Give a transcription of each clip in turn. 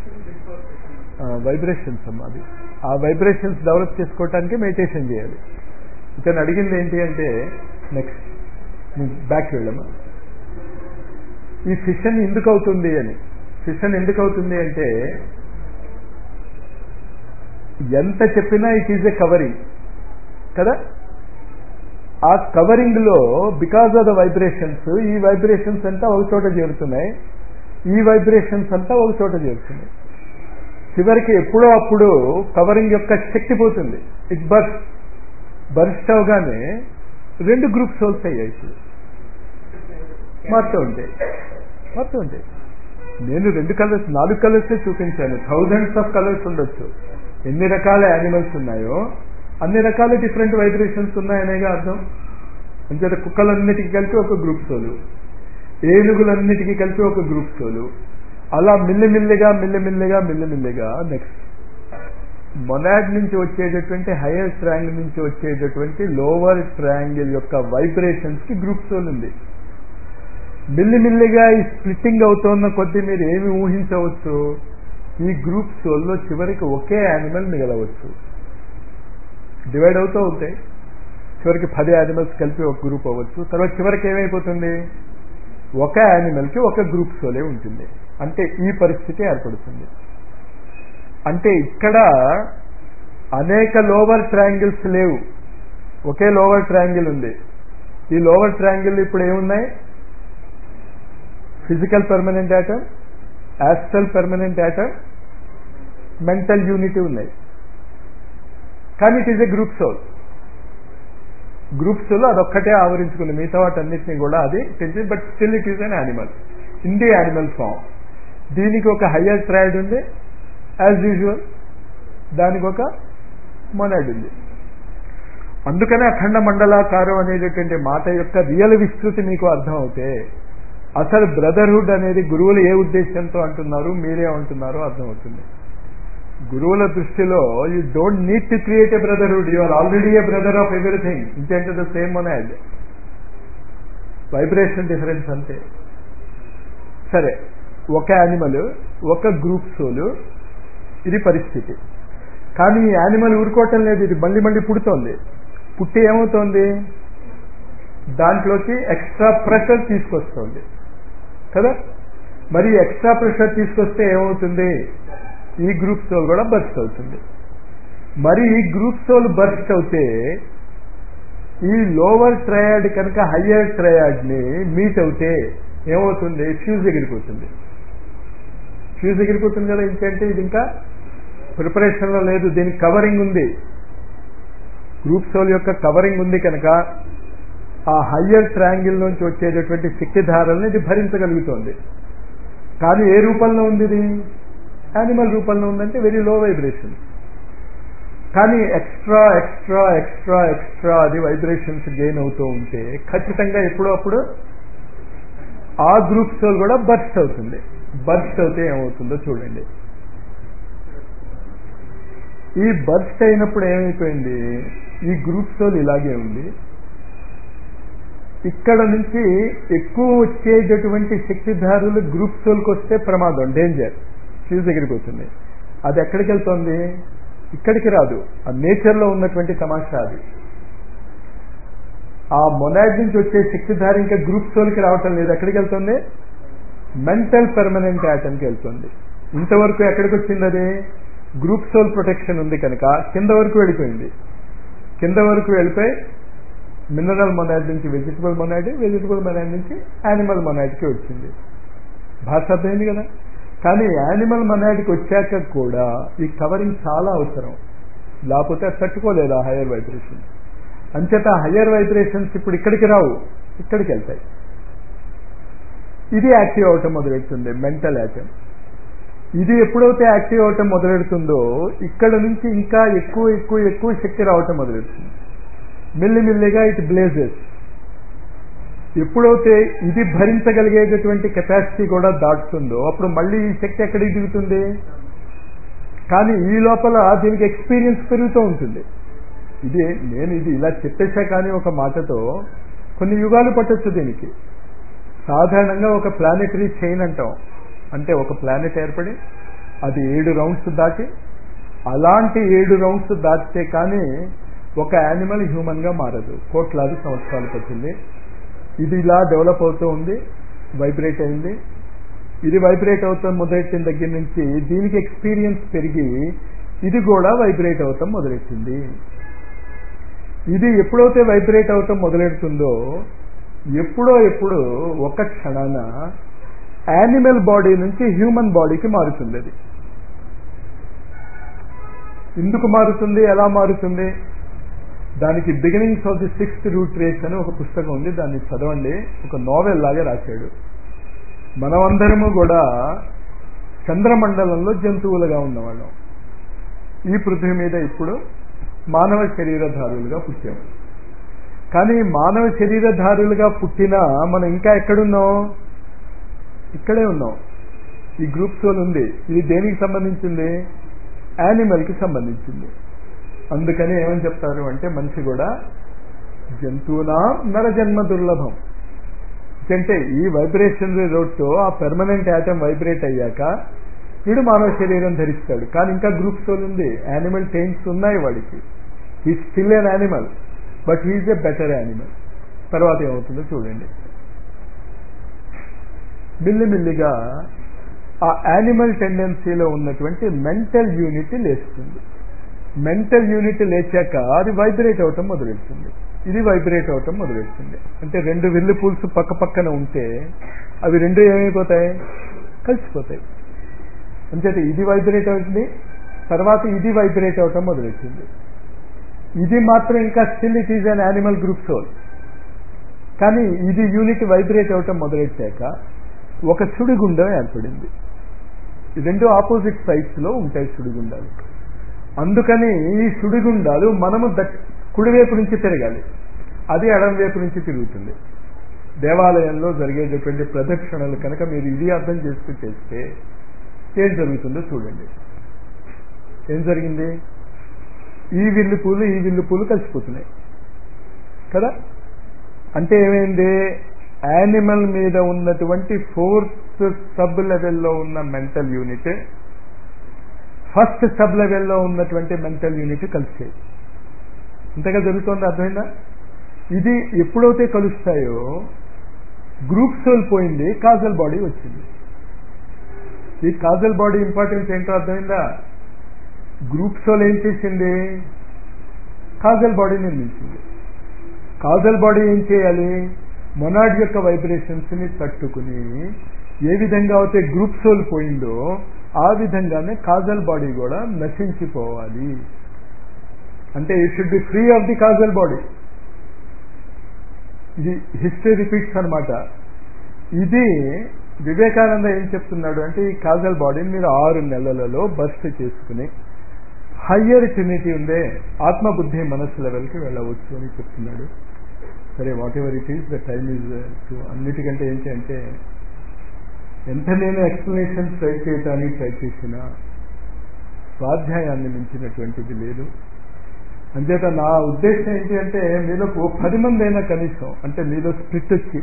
Vibrations అమ్మా. అది ఆ వైబ్రేషన్స్ డెవలప్ చేసుకోవటానికి మెడిటేషన్ చేయాలి. ఇతను అడిగింది ఏంటి అంటే, నెక్స్ట్ బ్యాక్ వెళ్ళమ్మా, ఈ ఫిషన్ ఎందుకు అవుతుంది అని. ఫిషన్ ఎందుకు అవుతుంది అంటే, ఎంత చెప్పినా ఇట్ ఈజ్ ఎ కవరింగ్ కదా. ఆ కవరింగ్ లో బికాజ్ ఆఫ్ ద వైబ్రేషన్స్, ఈ వైబ్రేషన్స్ అంతా ఒక చోట చేరుతున్నాయి, ఈ వైబ్రేషన్స్ అంతా ఒక చోట చేరుతున్నాయి. చివరికి ఎప్పుడో అప్పుడు కవరింగ్ యొక్క శక్తి పోతుంది. ఇట్ బర్స్ట్ అవగానే 2 గ్రూప్ సోల్స్ అయ్యాయి. మారుతూ ఉంటాయి. నేను 2 కలర్స్ 4 కలర్స్ చూపించాను. థౌజండ్స్ ఆఫ్ కలర్స్ ఉండొచ్చు. ఎన్ని రకాల యానిమల్స్ ఉన్నాయో అన్ని రకాల డిఫరెంట్ వైబ్రేషన్స్ ఉన్నాయనేగా అర్థం. అంచేత కుక్కలన్నిటికీ కలిపి ఒక గ్రూప్ సోలు, ఏనుగులన్నిటికీ కలిపి ఒక గ్రూప్ సోలు, అలా మిల్లిమిల్లిగా నెక్స్ట్ మొనాడ్ నుంచి వచ్చేటటువంటి హయ్యర్ ట్రయాంగిల్ నుంచి వచ్చేటటువంటి లోవర్ ట్రయాంగిల్ యొక్క వైబ్రేషన్స్ కి గ్రూప్ సోల్ ఉంది. మిల్లిమిల్లిగా ఈ స్ప్లిట్టింగ్ అవుతున్న కొద్దీ మీరు ఏమి ఊహించవచ్చు, ఈ గ్రూప్ సోల్లో చివరికి ఒకే యానిమల్ మిగలవచ్చు. డివైడ్ అవుతూ ఉంటాయి. చివరికి 10 యానిమల్స్ కలిపి ఒక గ్రూప్ అవ్వచ్చు. తర్వాత చివరికి ఏమైపోతుంది, ఒక యానిమల్కి ఒక గ్రూప్ సోలే ఉంటుంది. అంటే ఈ పరిస్థితి ఏర్పడుతుంది. అంటే ఇక్కడ అనేక లోవర్ ట్రయాంగిల్స్ లేవు, ఒకే లోవర్ ట్రయాంగిల్ ఉంది. ఈ లోవర్ ట్రయాంగిల్ ఇప్పుడు ఏమున్నాయి, physical permanent atom, astral permanent atom, mental unity ఉన్నాయి. కానీ it is a group soul. Group soul అదొక్కటే ఆవరించుకుంది, మిగతా వాటన్నిటిని కూడా అది తెలిసి, but still it is an animal in the animal form. దీనికి ఒక హయ్యర్ ట్రయాడ్ ఉంది యాజ్ యూజువల్, దానికి ఒక మొనాడ్ ఉంది. అందుకనే అఖండ మండలాకారం అనేటటువంటి మాట యొక్క రియల్ విస్తృతి మీకు అర్థం అవుతే, అసలు బ్రదర్హుడ్ అనేది గురువులు ఏ ఉద్దేశంతో అంటున్నారు, మీరే అంటున్నారో అర్థమవుతుంది. గురువుల దృష్టిలో you don't need to create a brotherhood, you are already a brother of everything. ఇంకేంటే the same monad, vibration difference అంతే. సరే, ఒక యానిమల్, ఒక గ్రూప్ సోలు, ఇది పరిస్థితి. కానీ ఈ యానిమల్ ఊరుకోవటం లేదు, ఇది మళ్ళీ పుడుతోంది. పుట్టి ఏమవుతోంది, దాంట్లోకి ఎక్స్ట్రా ప్రెషర్ తీసుకొస్తుంది కదా. మరి ఎక్స్ట్రా ప్రెషర్ తీసుకొస్తే ఏమవుతుంది, ఈ గ్రూప్ సోల్ కూడా బర్స్ట్ అవుతుంది. మరి ఈ గ్రూప్ సోల్ బర్స్ట్ అవుతే ఈ లోవర్ ట్రయాడ్ కనుక హయ్యర్ ట్రయాడ్ ని మీట్ అవుతే ఏమవుతుంది, ఫ్యూజ్ ఎగిరిపోతుంది. ఫ్యూజ్ ఎగిరిపోతుంది కదా. ఇంకంటే ఇది ఇంకా ప్రిపరేషన్ లో లేదు, దీనికి కవరింగ్ ఉంది. గ్రూప్ సోల్ యొక్క కవరింగ్ ఉంది కనుక ఆ హయ్యర్ ట్రయాంగిల్ నుంచి వచ్చేటటువంటి శక్తిధారల్ని ఇది భరించగలుగుతోంది. కానీ ఏ రూపంలో ఉంది, ఇది యానిమల్ రూపంలో ఉందంటే వెరీ లో వైబ్రేషన్. కానీ ఎక్స్ట్రా ఎక్స్ట్రా ఎక్స్ట్రా ఎక్స్ట్రా అది వైబ్రేషన్స్ గెయిన్ అవుతూ ఉంటే ఖచ్చితంగా ఎప్పుడో అప్పుడు ఆ గ్రూప్ సోల్ కూడా బర్స్ట్ అవుతుంది. బర్స్ట్ అవుతే ఏమవుతుందో చూడండి. ఈ బర్స్ట్ అయినప్పుడు ఏమైపోయింది, ఈ గ్రూప్ సోల్ ఇలాగే ఉంది. ఇక్కడ నుంచి ఎక్కువ వచ్చేటటువంటి శక్తిధారులు గ్రూప్ సోల్కి వస్తే ప్రమాదం, డేంజర్, ఫ్యూజ్ ఎగిరిపోతుంది. అది ఎక్కడికి వెళ్తోంది, ఇక్కడికి రాదు. ఆ నేచర్లో ఉన్నటువంటి తమాషా అది. ఆ మొనాడ్ నుంచి వచ్చే శక్తిధారి ఇంకా గ్రూప్ సోల్కి రావటం లేదు. ఎక్కడికి వెళ్తుంది, మెంటల్ పర్మనెంట్ యాటమ్కి వెళ్తుంది. ఇంతవరకు ఎక్కడికి వచ్చింది, అది గ్రూప్ సోల్ ప్రొటెక్షన్ ఉంది కనుక కింద వరకు వెళ్ళిపోయింది. కింద వరకు వెళ్ళిపోయి మినరల్ మొనాడ్ నుంచి వెజిటబుల్ మొనాడ్, వెజిటబుల్ మొనాడ్ నుంచి యానిమల్ మొనాడ్కి వచ్చింది. భాష అర్థమైంది కదా. కానీ యానిమల్ మొనాడ్కి వచ్చాక కూడా ఈ కవరింగ్ చాలా అవసరం, లేకపోతే తట్టుకోలేదు ఆ హయ్యర్ వైబ్రేషన్. అంచేత హయ్యర్ వైబ్రేషన్స్ ఇప్పుడు ఇక్కడికి రావు, ఇక్కడికి వెళ్తాయి. ఇది యాక్టివ్ అవటం మొదలెడుతుంది, మెంటల్ యాటమ్. ఇది ఎప్పుడైతే యాక్టివ్ అవటం మొదలెడుతుందో ఇక్కడ నుంచి ఇంకా ఎక్కువ ఎక్కువ ఎక్కువ శక్తి రావటం మొదలెడుతుంది. మెల్లిమెల్లిగా ఇట్ బ్లేజెస్. ఎప్పుడైతే ఇది భరించగలిగేటటువంటి కెపాసిటీ కూడా దాటుతుందో అప్పుడు మళ్ళీ ఈ శక్తి ఎక్కడికి దిగుతుంది. కానీ ఈ లోపల దీనికి ఎక్స్పీరియన్స్ పెరుగుతూ ఉంటుంది. నేను ఇది ఇలా చెప్పేసా, కానీ ఒక మాటతో కొన్ని యుగాలు పట్టొచ్చు దీనికి. సాధారణంగా ఒక ప్లానెటరీ చైన్ అంటాం. అంటే ఒక ప్లానెట్ ఏర్పడి అది 7 రౌండ్స్ దాటి, అలాంటి 7 రౌండ్స్ దాటితే కానీ ఒక యానిమల్ హ్యూమన్గా మారదు. కోట్లాది సంవత్సరాలు పట్టింది. ఇది ఇలా డెవలప్ అవుతూ ఉంది, వైబ్రేట్ అయింది. ఇది వైబ్రేట్ అవుతాం మొదలెట్టిన దగ్గర నుంచి దీనికి ఎక్స్పీరియన్స్ పెరిగి ఇది కూడా వైబ్రేట్ అవుతాం మొదలెట్టింది. ఇది ఎప్పుడైతే వైబ్రేట్ అవుతాం మొదలెడుతుందో ఎప్పుడు ఒక క్షణాన యానిమల్ బాడీ నుంచి హ్యూమన్ బాడీకి మారుతుంది. అది ఎందుకు మారుతుంది, ఎలా మారుతుంది? దానికి beginnings of the 6th root race అని ఒక పుస్తకం ఉంది, దాన్ని చదవండి. ఒక నోవెల్ లాగా రాశాడు. మనమందరము కూడా చంద్రమండలంలో జంతువులుగా ఉన్నవాళ్ళం. ఈ పృథ్వీ మీద ఇప్పుడు మానవ శరీరధారులుగా పుట్టాము. కానీ మానవ శరీరధారులుగా పుట్టినా మనం ఇంకా ఎక్కడున్నాం? ఇక్కడే ఉన్నాం. ఈ గ్రూప్ సోల్ ఉంది. ఇది దేనికి సంబంధించింది? యానిమల్కి సంబంధించింది. అందుకని ఏమని చెప్తారు అంటే మనిషి కూడా జంతువునా నరజన్మ దుర్లభం. అంటే ఈ వైబ్రేషనరీ రోడ్తో ఆ పెర్మనెంట్ యాటమ్ వైబ్రేట్ అయ్యాక వీడు మానవ శరీరం ధరిస్తాడు. కానీ ఇంకా గ్రూప్ సోల్ ఉంది, యానిమల్ టెయింట్స్ ఉన్నాయి వాడికి. He still an animal, but he is a better animal. తర్వాత ఏమవుతుందో చూడండి. మెల్లిమెల్లిగా ఆ యానిమల్ టెండెన్సీలో ఉన్నటువంటి మెంటల్ యూనిట్ లేస్తుంది. మెంటల్ యూనిట్ లేచాక అది వైబ్రేట్ అవటం మొదలెడుతుంది. ఇది వైబ్రేట్ అవటం మొదలెడుతుంది. అంటే 2 విల్లు పూల్స్ పక్క పక్కన ఉంటే అవి 2 ఏమైపోతాయి? కలిసిపోతాయి. అంచేత ఇది వైబ్రేట్ అవుతుంది, తర్వాత ఇది వైబ్రేట్ అవటం మొదలెట్టింది. ఇది మాత్రం ఇంకా still it is an animal group soul. కానీ ఇది యూనిట్ వైబ్రేట్ అవటం మొదలెట్టాక ఒక సుడిగుండం ఏర్పడింది. 2 ఆపోజిట్ సైడ్స్లో ఉంటాయి సుడిగుండాలు. అందుకని ఈ సుడిగుండాలు మనము కుడివైపు నుంచి తిరగాలి, అది ఎడం వైపు నుంచి తిరుగుతుంది. దేవాలయంలో జరిగేటటువంటి ప్రదక్షిణలు కనుక మీరు ఇది అర్థం చేసుకు చేస్తే ఏం జరుగుతుందో చూడండి. ఏం జరిగింది? ఈ విల్లు పూలు కలిసిపోతున్నాయి కదా. అంటే ఏమైంది? యానిమల్ మీద ఉన్నటువంటి 4th సబ్ లెవెల్లో ఉన్న మెంటల్ యూనిట్ 1st సబ్ లెవెల్లో ఉన్నటువంటి మెంటల్ యూనిట్ కలిసాయి. ఇంతగా జరుగుతోంది. అర్థమైందా? ఇది ఎప్పుడైతే కలుస్తాయో గ్రూప్ సోల్ పోయింది, కాజల్ బాడీ వచ్చింది. ఈ కాజల్ బాడీ ఇంపార్టెన్స్ ఏంటో అర్థమైందా? గ్రూప్ సోల్ ఏం చేసింది? కాజల్ బాడీ నిర్మించింది. కాజల్ బాడీ ఏం చేయాలి? మొనాడ్ యొక్క వైబ్రేషన్స్ ని తట్టుకుని ఏ విధంగా అయితే గ్రూప్ సోల్ పోయిందో ఆ విధంగానే కాజల్ బాడీ కూడా నశించిపోవాలి. అంటే you should be free of the causal body. ఇది హిస్టరీ రిపీట్స్ అనమాట. ఇది వివేకానంద ఏం చెప్తున్నాడు అంటే ఈ కాజల్ బాడీని మీరు 6 నెలలలో బస్ట్ చేసుకుని హయ్యర్ ట్రినిటీ ఉందే ఆత్మబుద్ధి మనస్సు లెవెల్కి వెళ్ళవచ్చు అని చెప్తున్నాడు. సరే, whatever it is, the time is to. అన్నిటికంటే ఏంటి అంటే ఎంత నేను ఎక్స్ప్లెనేషన్ ట్రై చేయడానికి ట్రై చేసినా స్వాధ్యాయాన్ని మించినటువంటిది లేదు. అంచేత నా ఉద్దేశం ఏంటి అంటే మీలో 10 మంది అయినా కనీసం, అంటే మీలో స్ప్లిట్ వచ్చి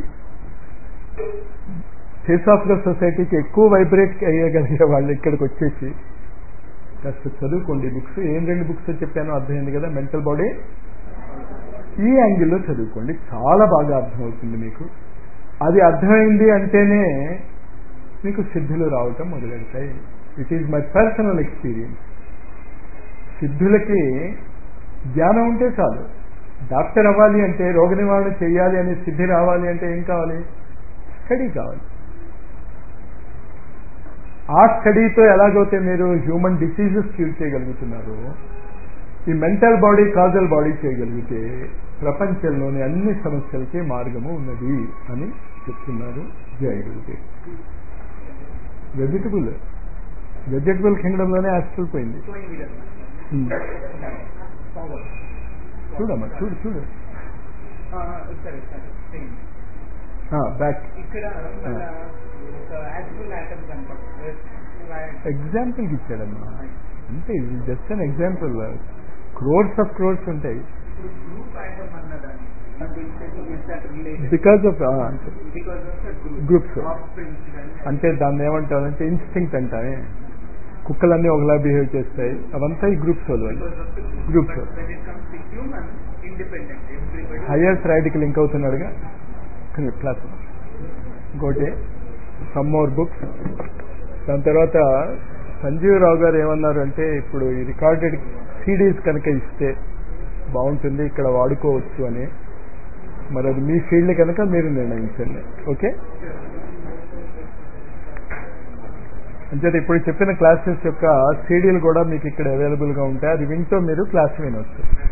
థియోసాఫికల్ సొసైటీకి ఎక్కువ వైబ్రేట్ అయ్యగలిగే వాళ్ళు ఇక్కడికి వచ్చేసి కాస్త చదువుకోండి బుక్స్. ఏం 2 బుక్స్ చెప్పానో అర్థమైంది కదా. మెంటల్ బాడీ ఈ యాంగిల్లో చదువుకోండి, చాలా బాగా అర్థమవుతుంది మీకు. అది అర్థమైంది అంటేనే మీకు సిద్ధులు రావటం మొదలెడతాయి. It is my personal experience. సిద్ధులకి జ్ఞానం ఉంటే చాలు. డాక్టర్ అవ్వాలి అంటే, రోగ నివారణ చేయాలి అని సిద్ధి రావాలి అంటే ఏం కావాలి? స్టడీ కావాలి. ఆ స్టడీతో ఎలాగైతే మీరు హ్యూమన్ డిసీజెస్ క్యూర్ చేయగలుగుతున్నారు, ఈ మెంటల్ బాడీ కాజల్ బాడీ చేయగలిగితే ప్రపంచంలోని అన్ని సమస్యలకి మార్గము ఉన్నది అని చెప్తున్నారు. జై గురుదేవ్. వెజిటబుల్ కింగ్డంలోనే యాక్చువల్ పోయింది. చూడమ్మా, చూడు బ్యాక్. ఎగ్జాంపుల్కి ఇచ్చాడమ్మా అంతే. ఇది just an example. Crores of crores ఉంటాయి. బికాజ్ ఆఫ్ గ్రూప్స్ అంటే దాన్ని ఏమంటారంటే ఇన్స్టింక్ట్ అంటారే. కుక్కలన్నీ ఒకలా బిహేవ్ చేస్తాయి, అవంతా ఈ గ్రూప్ సోల్ వాళ్ళు. గ్రూప్ సోల్ హయ్యర్ థ్రాయిడ్కి లింక్ అవుతున్నాడుగా క్లాస్. ఇంకోటి సమ్ మోర్ బుక్స్. దాని తర్వాత సంజీవరావు గారు ఏమన్నారు అంటే, ఇప్పుడు ఈ రికార్డెడ్ సిడీస్ కనుక ఇస్తే బాగుంటుంది, ఇక్కడ వాడుకోవచ్చు అని. మరి అది మీ ఫీల్డ్ కనుక మీరు నిర్ణయించండి. ఓకే, అంచేత ఇప్పుడు చెప్పిన క్లాసెస్ యొక్క సీడీలు కూడా మీకు ఇక్కడ అవైలబుల్గా ఉంటాయి. అది వింటూ మీరు క్లాస్ వినొచ్చు.